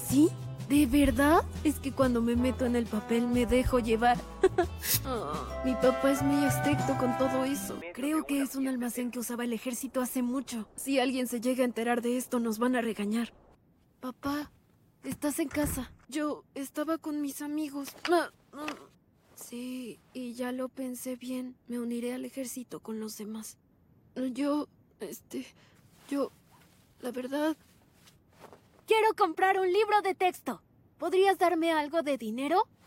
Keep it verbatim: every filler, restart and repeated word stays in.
¿Sí? ¿De verdad? Es que cuando me meto en el papel me dejo llevar. Oh, mi papá es muy estricto con todo eso. Creo que es un almacén que usaba el ejército hace mucho. Si alguien se llega a enterar de esto, nos van a regañar. Papá, ¿estás en casa? Yo estaba con mis amigos. Ah, ah. Sí, y ya lo pensé bien. Me uniré al ejército con los demás. Yo, este, yo, la verdad... Quiero comprar un libro de texto. ¿Podrías darme algo de dinero?